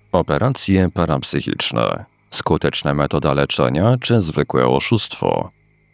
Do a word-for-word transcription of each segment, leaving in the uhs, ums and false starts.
Operacje parapsychiczne. Skuteczna metoda leczenia czy zwykłe oszustwo?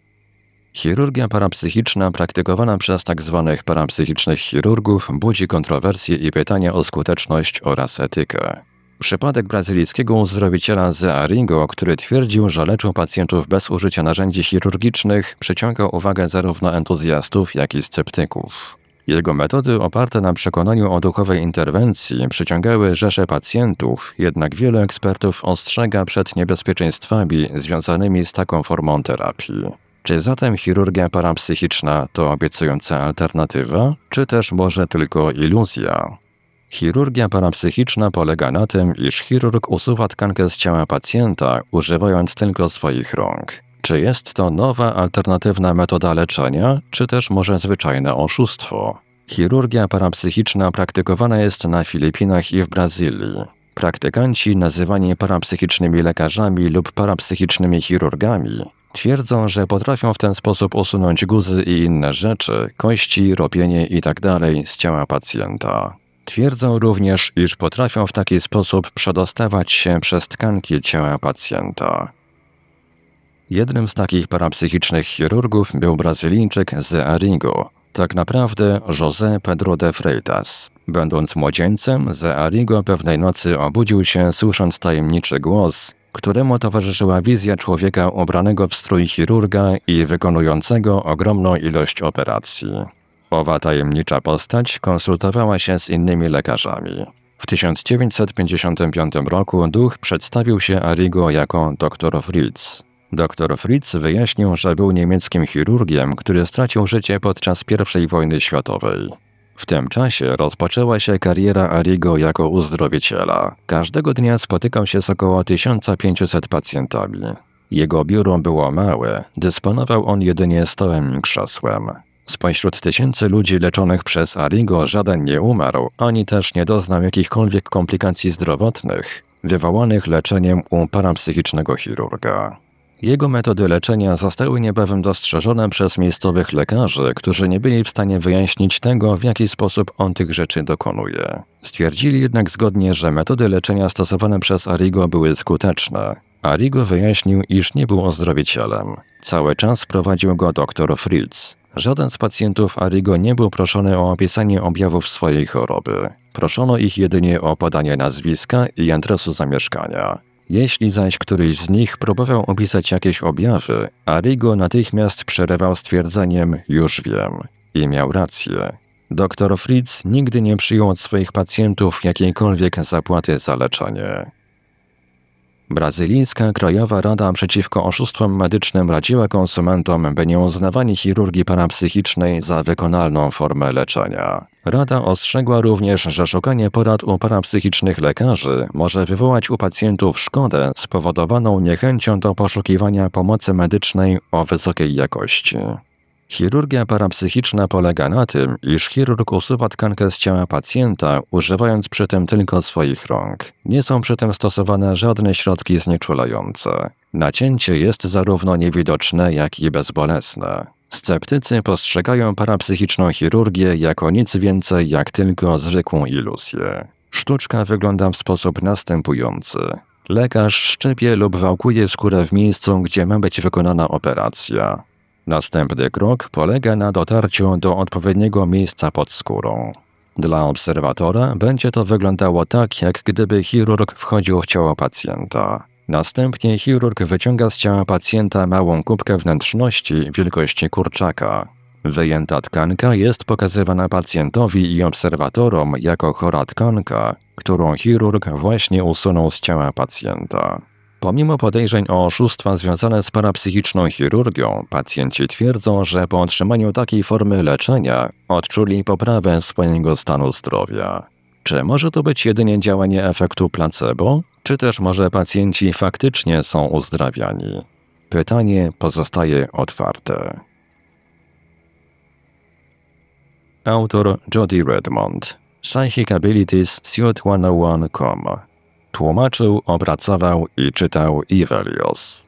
Chirurgia parapsychiczna praktykowana przez tzw. parapsychicznych chirurgów budzi kontrowersje i pytania o skuteczność oraz etykę. Przypadek brazylijskiego uzdrowiciela Zé Arigo, który twierdził, że leczył pacjentów bez użycia narzędzi chirurgicznych, przyciąga uwagę zarówno entuzjastów, jak i sceptyków. Jego metody oparte na przekonaniu o duchowej interwencji przyciągały rzesze pacjentów, jednak wielu ekspertów ostrzega przed niebezpieczeństwami związanymi z taką formą terapii. Czy zatem chirurgia parapsychiczna to obiecująca alternatywa, czy też może tylko iluzja? Chirurgia parapsychiczna polega na tym, iż chirurg usuwa tkankę z ciała pacjenta, używając tylko swoich rąk. Czy jest to nowa, alternatywna metoda leczenia, czy też może zwyczajne oszustwo? Chirurgia parapsychiczna praktykowana jest na Filipinach i w Brazylii. Praktykanci, nazywani parapsychicznymi lekarzami lub parapsychicznymi chirurgami, twierdzą, że potrafią w ten sposób usunąć guzy i inne rzeczy, kości, ropienie itd. z ciała pacjenta. Twierdzą również, iż potrafią w taki sposób przedostawać się przez tkanki ciała pacjenta. Jednym z takich parapsychicznych chirurgów był Brazylijczyk Zé Arigo, tak naprawdę José Pedro de Freitas. Będąc młodzieńcem, Zé Arigo pewnej nocy obudził się, słysząc tajemniczy głos, któremu towarzyszyła wizja człowieka ubranego w strój chirurga i wykonującego ogromną ilość operacji. Owa tajemnicza postać konsultowała się z innymi lekarzami. W tysiąc dziewięćset pięćdziesiątym piątym roku duch przedstawił się Arigo jako dr Fritz. Dr Fritz wyjaśnił, że był niemieckim chirurgiem, który stracił życie podczas pierwszej wojny światowej. W tym czasie rozpoczęła się kariera Arigo jako uzdrowiciela. Każdego dnia spotykał się z około tysiąc pięćset pacjentami. Jego biuro było małe, dysponował on jedynie stołem i krzesłem. Spośród tysięcy ludzi leczonych przez Arigo żaden nie umarł, ani też nie doznał jakichkolwiek komplikacji zdrowotnych wywołanych leczeniem u parapsychicznego chirurga. Jego metody leczenia zostały niebawem dostrzeżone przez miejscowych lekarzy, którzy nie byli w stanie wyjaśnić tego, w jaki sposób on tych rzeczy dokonuje. Stwierdzili jednak zgodnie, że metody leczenia stosowane przez Arigo były skuteczne. Arigo wyjaśnił, iż nie był ozdrowicielem. Cały czas prowadził go dr Fritz. Żaden z pacjentów Arigo nie był proszony o opisanie objawów swojej choroby. Proszono ich jedynie o podanie nazwiska i adresu zamieszkania. Jeśli zaś któryś z nich próbował opisać jakieś objawy, Arigo natychmiast przerywał stwierdzeniem „już wiem” i miał rację. Dr Fritz nigdy nie przyjął od swoich pacjentów jakiejkolwiek zapłaty za leczenie. Brazylijska Krajowa Rada Przeciwko Oszustwom Medycznym radziła konsumentom, by nie uznawali chirurgii parapsychicznej za wykonalną formę leczenia. Rada ostrzegła również, że szukanie porad u parapsychicznych lekarzy może wywołać u pacjentów szkodę spowodowaną niechęcią do poszukiwania pomocy medycznej o wysokiej jakości. Chirurgia parapsychiczna polega na tym, iż chirurg usuwa tkankę z ciała pacjenta, używając przy tym tylko swoich rąk. Nie są przy tym stosowane żadne środki znieczulające. Nacięcie jest zarówno niewidoczne, jak i bezbolesne. Sceptycy postrzegają parapsychiczną chirurgię jako nic więcej jak tylko zwykłą iluzję. Sztuczka wygląda w sposób następujący. Lekarz szczypie lub wałkuje skórę w miejscu, gdzie ma być wykonana operacja. Następny krok polega na dotarciu do odpowiedniego miejsca pod skórą. Dla obserwatora będzie to wyglądało tak, jak gdyby chirurg wchodził w ciało pacjenta. Następnie chirurg wyciąga z ciała pacjenta małą kubkę wnętrzności wielkości kurczaka. Wyjęta tkanka jest pokazywana pacjentowi i obserwatorom jako chora tkanka, którą chirurg właśnie usunął z ciała pacjenta. Pomimo podejrzeń o oszustwa związane z parapsychiczną chirurgią, pacjenci twierdzą, że po otrzymaniu takiej formy leczenia odczuli poprawę swojego stanu zdrowia. Czy może to być jedynie działanie efektu placebo, czy też może pacjenci faktycznie są uzdrawiani? Pytanie pozostaje otwarte. Autor Jody Redmond, psychic abilities suite sto jeden kropka com. Tłumaczył, opracował i czytał Ivelios.